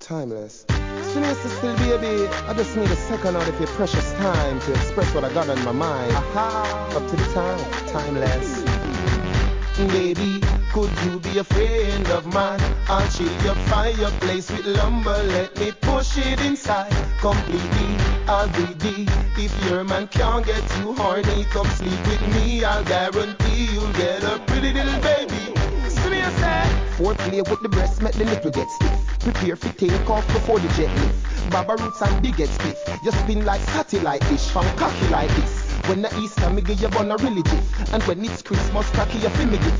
timeless. Sinister still, baby. I just need a second out of your precious time to express what I got on my mind. Aha, up to the time, timeless. Baby, could you be a friend of mine? I'll chill your fireplace with lumber. Let me push it inside completely. I'll be the. If your man can't get you horny, come sleep with me. I'll guarantee you'll get a pretty little baby. See me, I say. Foreplay with the breast, make the nipple get stiff. Prepare for take off before the jet lift. Baba roots and big get stiff. You spin like satellite dish, from cocky like this. When the Easter me give you bun a really jiff. And when it's Christmas, cocky you feel me gift.